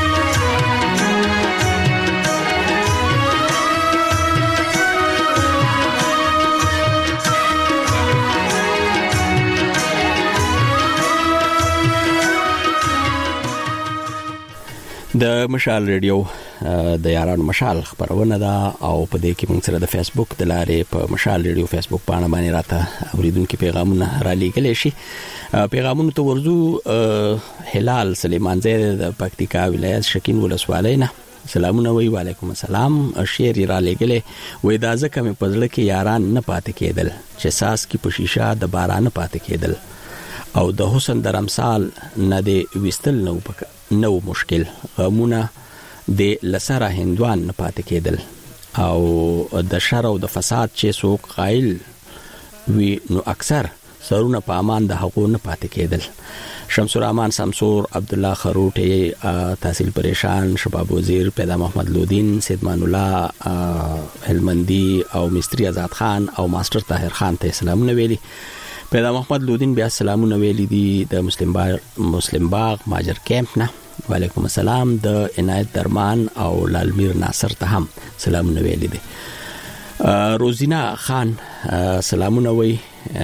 د مشال ریډیو د یارانو مشال خبرونه ده او په دې کې موږ سره د فیسبوک د لارې په مشال ریډیو فیسبوک باندې باندې راته اوریدونکو پیغامونه را لېږلي شي پیغامونه ته ورزو هلال سلیمان زید د پکتیکا ولایت شکین ولسوالۍ نه سلامونه وی وعلیکم السلام شعر را لېږلي وې دا ځکه مې په ځل کې یاران نه پاتې کېدل چې ساس کې په شیشه د باران پاتې کېدل او د حسن در امثال نه دی وستل نو پک نو مشکل غمونه د لسره هندوان نه پاتې کېدل او د شر او د فساد چې څوک قائل وی نو اکثر سرونه په امان د حقوق نه پاتې کېدل شمس الرحمن سمسور عبد الله خروټي تحصیل پریشان شباب وزیر پیدا محمد لودین سیدمان الله هلمندی او مستری آزاد خان او ماستر طاهر خان ته سلامونه ویلي پیدا محمد لودین بیا سلامونه ویلي دي د مسلم باغ مسلم باغ ماجر کیمپ نه وعلیکم السلام د عنایت درمان او لالمیر ناصر ته هم سلامونه ویلي دي روزینا خان سلامونه وی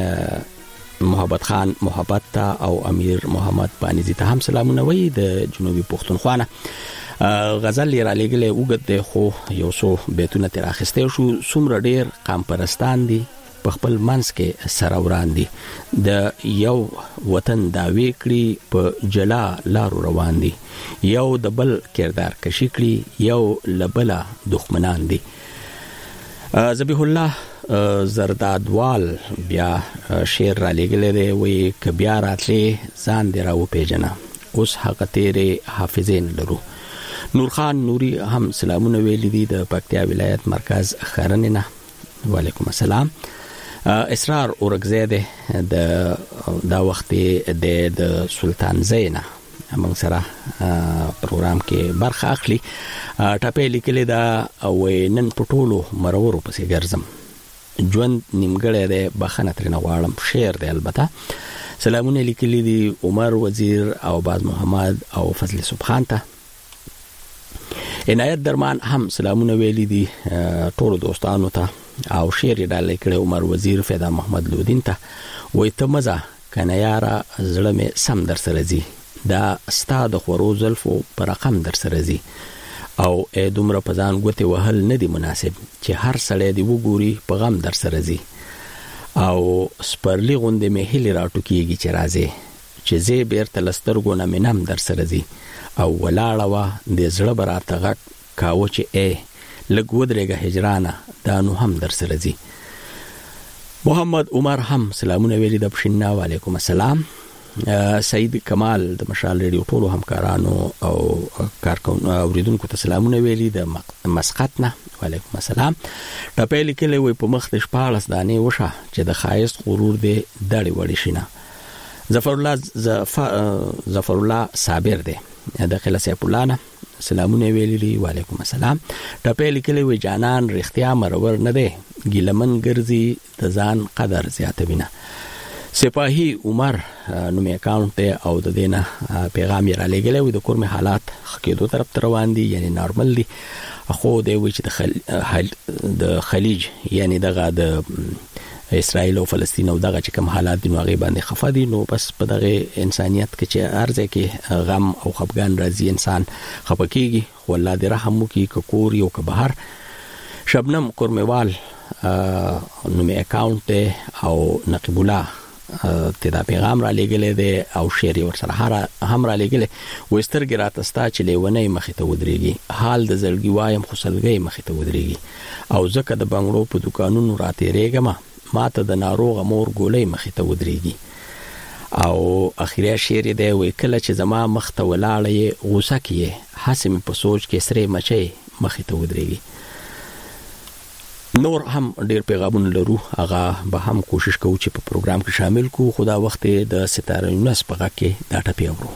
محبت خان محبت ته او امیر محمد بانیزی ته هم سلامونه وی د جنوبي پښتونخوا نه غزل را لګلې وګت خو یو څو بیتونه تر اخیسته شو څومره ډیر قام پرستان دي په خپل منځ کې سره وران دي د یو وطن داوی کړي په جلا لارو روان دي یو د بل کردار کشي کړي یو لبلا دښمنان دي ذبیح الله زردادوال بیا شعر را لګلې دی وی ک بیا راتلې ځان دی راو پیژنه اوس حق تیرې حافظین لرو نور خان نوري هم سلامونه ویلي دي د پکتیا ولایت مرکز خرننه وعلیکم السلام اسرار اورګزیده د دا وخت د سلطان زینا موږ سره پروګرام کې برخه اخلي ټاپې لیکلې دا او نن پټولو مرورو پسې ګرځم ژوند نیمګړی دی بخنه ترنه غواړم شعر دی البته سلامونه لیکلي دي عمر وزیر او باز محمد او فضل سبحان ته عنایت درمان هم سلامونه ویلي دي ټول دوستانو ته او شعر ډالې کړي عمر وزیر فیدا محمد لودین ته وې ته مزه کنه یارا زړه مې سم در سره زی دا ستا د خورو زلفو پر رقم در سره زی او ا دومره پزان غوته وهل نه دی مناسب چې هر سړی دی وګوري په غم در سره زی او سپرلی غوندې مې هلي راټو کیږي چې راځي چې زه بیرته لسترګو نه منم در سره زی او ولاړه وا د زړه براته غټ کاوه چې ا لګ ودرېګه هجرانه دا نو هم در سره زی. محمد عمر هم سلامونه ویلي د بشنا وعلیکم السلام. سید کمال د مشال ریډیو ټولو همکارانو او کارکون اوریدونکو ته سلامونه ویلي د مسقط نه وعلیکم السلام. ټپې لیکلې وي په مخ د شپاړس دانې وشه چې د خایست غرور دې دړې وړې شینه. ظفر الله ظفر الله صابر دی د خلاصې پلانه سلامونه ویلي وعلیکم السلام. ټپې لیکلې وي جانان رښتیا مرور نه دی ګیلمن ګرځي د ځان قدر زیاتوینه. سپاهی عمر نو می اکاونټ ته او د دینه پیغام یې را لګلې وي د کور می حالات خکېدو طرف ته روان دي یعنی نارمل دي خو دی وی چې د د خلیج یعنی دغه د اسرائیل او فلسطین او دغه چې کوم حالات دي نو هغه باندې خفه دي نو بس په دغه انسانيت کې چې ارزه کې غم او خفګان راځي انسان خپکیږي خو الله دې رحم وکړي کور یو که بهر. شبنم کورمیوال نو می اکاونټ ته او نقیب الله ته دا پیغام را لګلې ده او شعر ور سره هم را لګلې وسترګ راتستا چې لیونی مخې ته ودرېږي حال د زړګي وایم خسلګي مخې ته ودرېږي او زکه د بنگړو په دکانونو راتې رېګم ماته د ناروغ مور ګولې مخې ته ودرېږي او اخیری شعر دی وې کله چې زما مخ ته ولاړې غوسه کیه حاسم په سوچ کې سره مچې مخې ته ودرېږي. نور هم ډیر پیغامونه لرو هغه به هم کوشش کوو چې په پروګرام کې شامل کو خدا وخت د ستاره یونس په غږ کې دا ټپی اورو.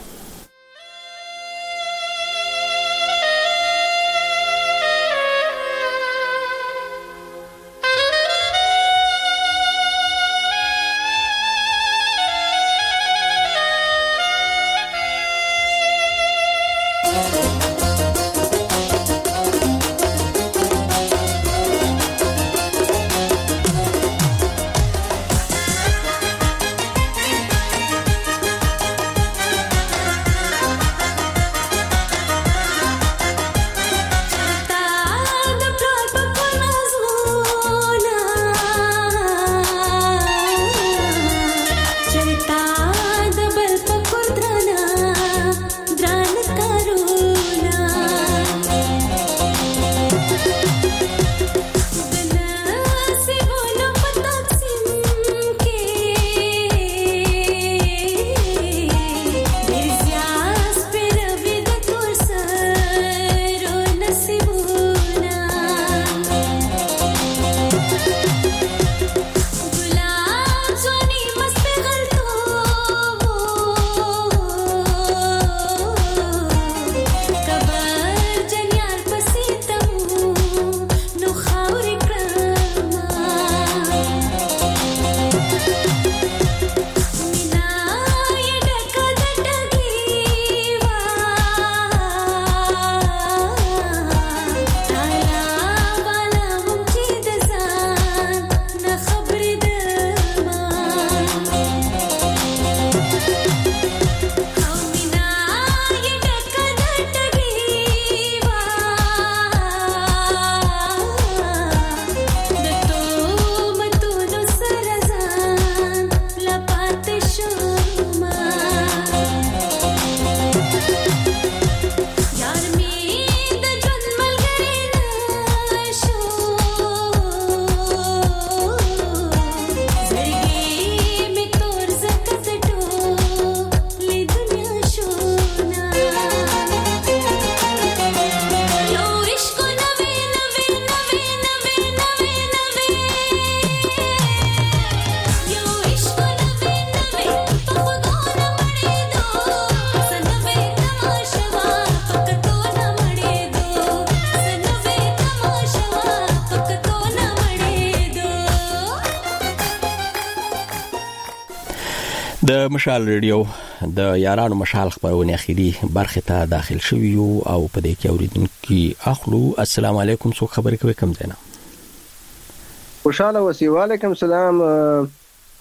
د مشال ریډیو د یارانو مشال خبرونه اخیری برخه ته داخل شوی او په دې کې اوریدونکو اخلو. السلام علیکم څو خبرې کوي کم زینا خوشاله وسی. وعلیکم السلام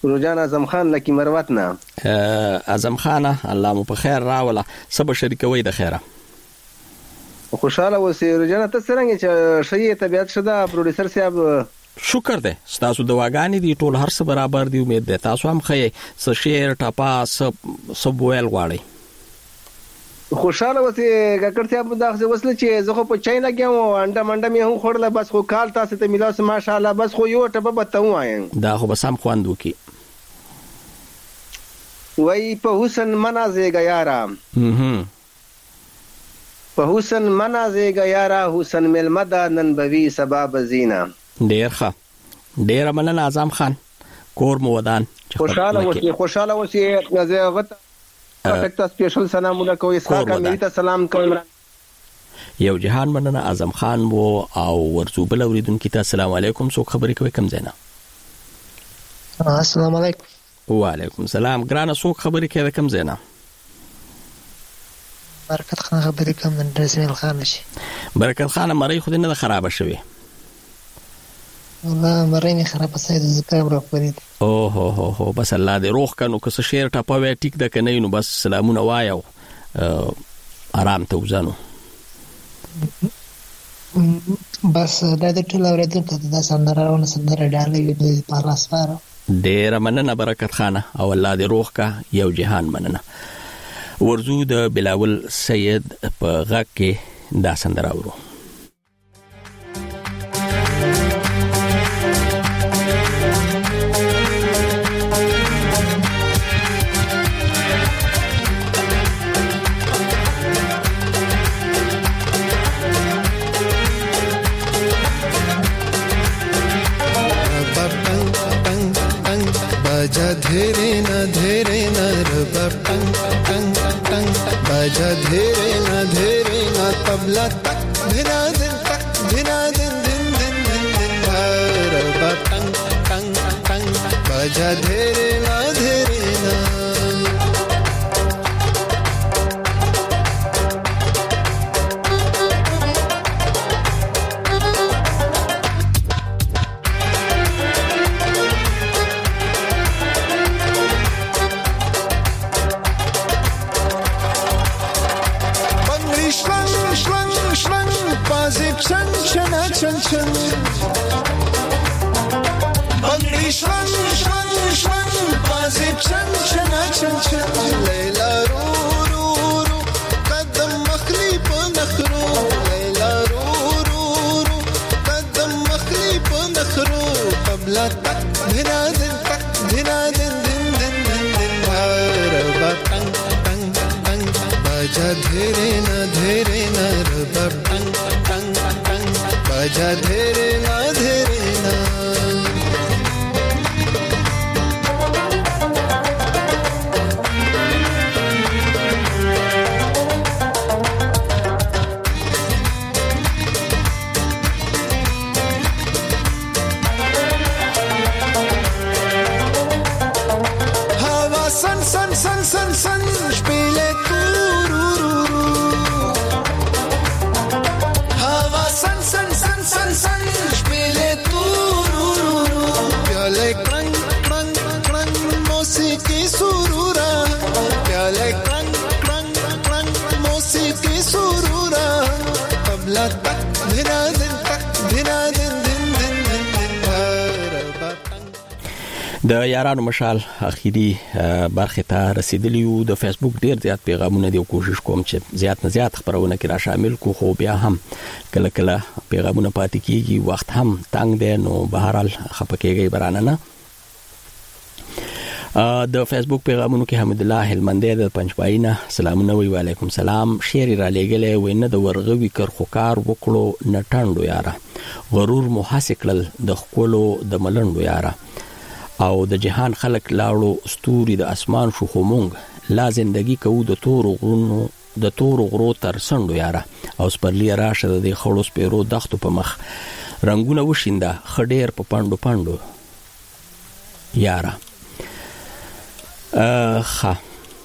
روجان اعظم خان لکی مروت نه. اعظم خان الله مو په خیر راوله. سبا شریکوي د خیره. خوشاله اوسې روجان. ته څنګه چې شي طبيعت شدا پروډوسر صاحب؟ شکر دی. ستاسو دواګانې دي ټول هر څه برابر دی. امید ده تاسو هم خې س شیر ټاپا سب سب ویل غواړي. خوشاله اوسې کاکړ صاحب دا څه وسله چې زه خو په چاینا کې و انډه منډه مې هم خورله بس خو کال تاسو ته میلاس ماشاءالله بس خو یو ټپه به ته وایم دا خو بس هم خوند وکي. وای په حسن منازېګا یارا هم په حسن منازېګا یارا حسن ملمدا نن بوي سبب زینا. ډیر ښه. ډیر مننه اعظم خان. کور مو ودان. خوشاله اوسې خوشاله اوسې زه غته ټکټ سپیشل سلامونه کوي. اسلام کامل ته سلام کوم. یو جهان مننه اعظم خان وو او ورزو بل اوریدونکو ته السلام علیکم. څوک خبرې کوي کم زینا؟ السلام علیکم. وعلیکم السلام. ګرانه څوک خبرې کوي کم زینا؟ برکت خان خبرې کوم د رسمي خان شي. برکت خان مری خو نه خراب شوی. والله مری نه خراب سید زکام را پرید. او هو هو هو بس الله دې روح کنو که څه شیر ټاپوي ټیک د کنه نو بس سلامونه وایو آرام ته وزانو. بس دا د ټول اوریدونکو ته د سندرونه سندره ډالې د پاراسفار. ډیر مننه برکت خانه او الله دې روح کا. یو جهان مننه. ورزو د بلاول سید په غږ کې دا سندره ورو. बाजा धेरे ना धेरे ना रबा टंग टंग टंग बाजा धेरे ना धेरे ना तबला तक धिना दिन तक धिना दिन दिन दिन दिन दिन रबा टंग टंग टंग बाजा धेरे ना धेरे ना. Chan chana chan chan Bangri shran shran shran Bazib chan chana chan chan Layla ro ro ro Qadam makhli pa nakhro Layla ro ro ro Qadam makhli pa nakhro Qabla tak dhina din tak dhina din din din din din Raba tang tang tang Baja dhere na dhere na Raba tang tang tang Baja dhere na dhere na. Hava san san san san san spiele tururu. Hava san san san san san spiele tururu. Pyale krang krang krang musiki surura. Pyale krang krang krang musiki surura. Tabla tak dhina din tak dhina din din din din din raba. د یارانو مشال اخیری برخه ته رسیدلی وو. د فیسبوک ډیر زیات پیغامونه دی. کوشش کوم چې زیات نه زیات خبرونه کې را شامل کو خو بیا هم کله کله پیغامونه پاتې کیږي. وخت هم تنگ دی نو بهرحال خپکیږي برانه نه. د فیسبوک پیغامونو کې حمد الله هلمندې د پنځپاینه سلامونه وی. وعلیکم سلام. شیر را لګلې وینه د ورغوي کرخوکار وکړو نټاندو یاره غرور مو حسکل د خپلو د ملندو یاره او د جهان خلق لاړو ستوري د اسمان شو خمونګ لا زندگی کوو د تور غرونو د تور غرو تر سندو یاره او سپرلی راشه د خړوس پیرو دختو په مخ رنگونه وشینده خډیر په پاندو پاندو یاره. ښه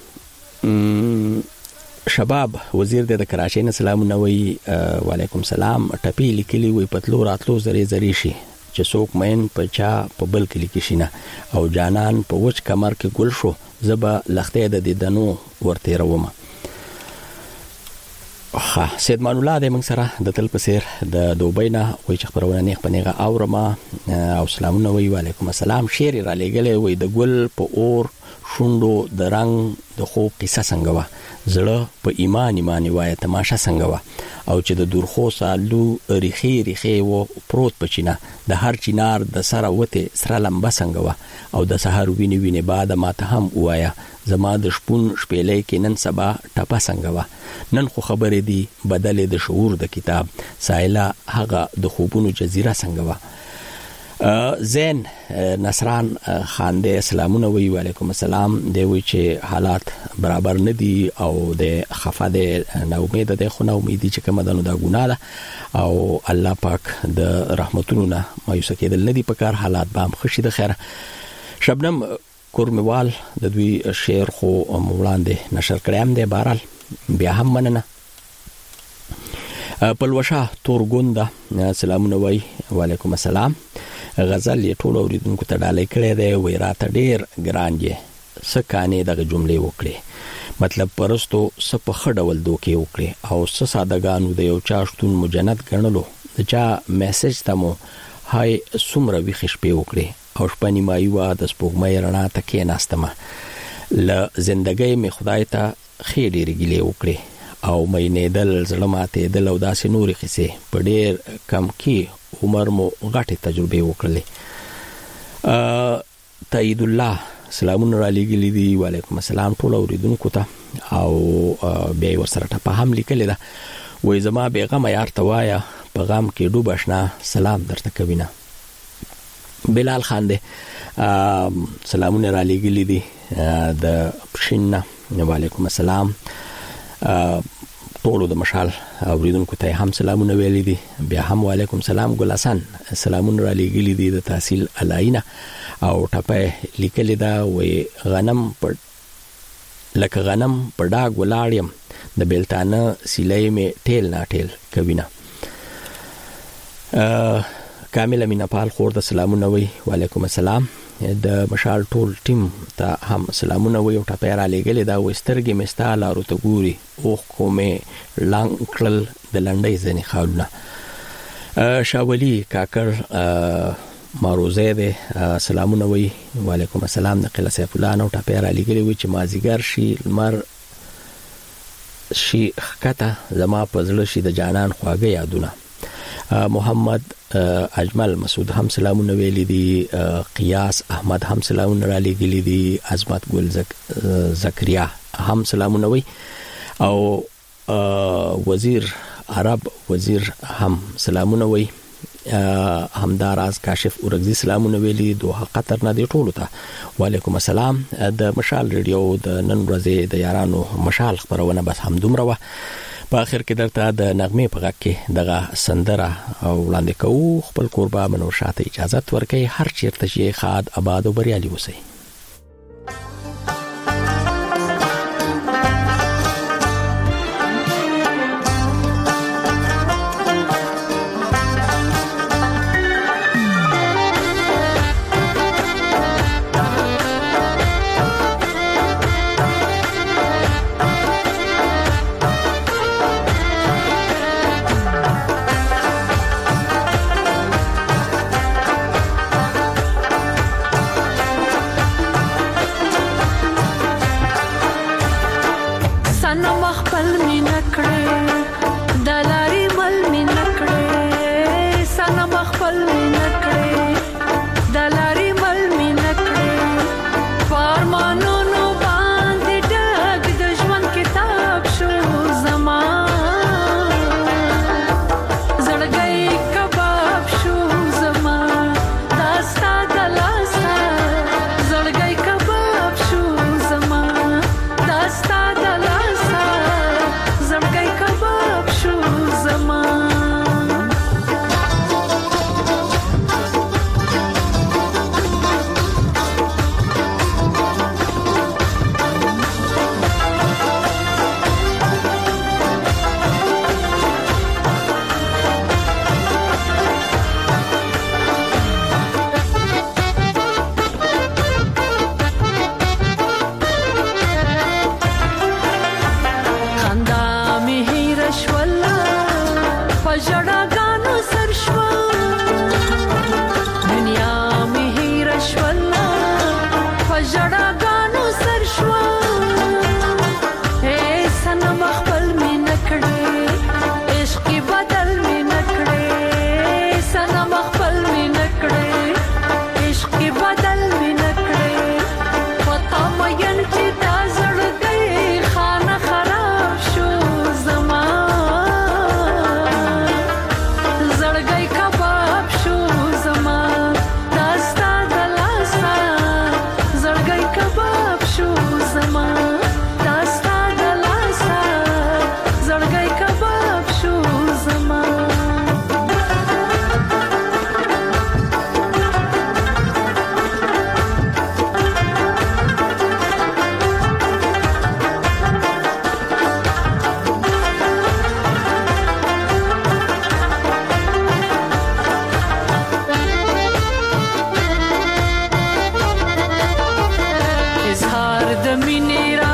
شباب وزیر د کراچۍ نه سلام نووي. وعلیکم سلام. ټپی لیکلی وي پتلو راتلو زری زری شي چې څوک مین په چا په بل کلی کې شینه او جانان په وچ کمر کې ګل شو زبا لختې د دیدنو ورته رومه. ها سید مان الله د موږ سره د تل په سیر د دوبۍ نه وای چې خبرونه نه خپنهغه اورما او سلامونه وی وعلیکم السلام. شیر را لګلې وای د ګل په اور شوندو د رنگ د خو قصه څنګه وا زړه په ایمان ایمان وای تماشا څنګه وا او چې د دورخو سالو ریخي ریخي و پروت پچینا د هر چینار د سره وته سره لمبه څنګه وا او د سحر ویني ویني بعد ما ته هم وایا زما د شپون شپېلې کې نن سبا ټپه څنګه وا نن خو خبرې دي بدلې د شعور د کتاب سایلا هغه د خوبونو جزیره څنګه وا. زین نصران خان دې سلامونه وی وعلیکم السلام. دی وی چې حالات برابر نه دي او د خفه دې نه امید ده خو نه امید چې کومه دنو دا ګناه ده او الله پاک د رحمتونو نه مایوس کېدل نه دي په کار حالات به هم خشي د خیره. شبنم کورموال د دوی شعر خو وړاندې نشر کړم دی بهرحال بیا هم مننه. پلوشا تورګوندا سلامونه وی وعلیکم السلام. غزل یې ټول اوریدونکو ته ډالۍ کړی دی وی راته ډیر ګران دی سکانې دغه جملې وکړي مطلب پرستو سپ خډول دوکې وکړي او س سادهګانو د یو چا شتون مجنت ګڼلو د چا میسج تمو هاي سمره وی خشپې وکړي او شپنی مایوا د سپوږمۍ رڼا ته کې ناستمه ل زندګۍ می خدای ته خې ډېر ګلې وکړي او مې دل زلماته دل او داسې نوري خسه په ډېر کم کې عمر مو غټه تجربه وکړلې. ا تایید الله سلامونه را لګلې دي وعلیکم السلام ټول اوریدونکو ته او بیا ورسره ته هم لیکل ده وای زما بیغم یار توایا په غم کې ډوب آشنا سلام درته کوینه. بلال خان دې سلامونه را لګلې دي د پښینه وعلیکم السلام. ټولو د مشال اوریدونکو ته هم سلامونه ویلي دي بیا هم وعلیکم سلام. ګل حسن سلامونه را لګلې دي د تحصیل علاینا او ټپه لیکل دا وای غنم پر لکه غنم پر دا ګلاړم د بیلتانه سیلې می ټیل نه ټیل کوینه. کامل مینا پال خور د سلامونه وی وعلیکم السلام. د مشال ټول ټیم ته هم سلامونه وی او ټپه را لګلې دا وسترګې مستا لارو ته ګوري او کومه لانکل د لنډۍ ځنی خالونه. شاولی کاکر ماروزه ده سلامونه وی وعلیکم السلام. نقل سیف الله نو ټپه را لګلې وی چې مازیګر شي مر شي خکته زما پزړه شي د جانان خواږه یادونه. محمد اجمل مسعود هم سلامونه ویلي دي. قیاس احمد هم سلامونه را لګلي دي. عظمت ګل زک زکریا هم سلامونه وی او وزیر عرب وزیر هم سلامونه وی. همداراز کاشف اورګزی سلامونه ویلي دوه قطر نه دی ټولو ته وعلیکم السلام. د مشال ریډیو د نن ورځې د یارانو مشال خبرونه بس هم دومره و. په اخر کې درته د نغمې په غږ کې دغه سندره وړاندې کوو. خپل قربا منور شاته اجازه ورکړئ. هر چیرته چې خاد آباد او بریالي اوسئ. Zama د مینې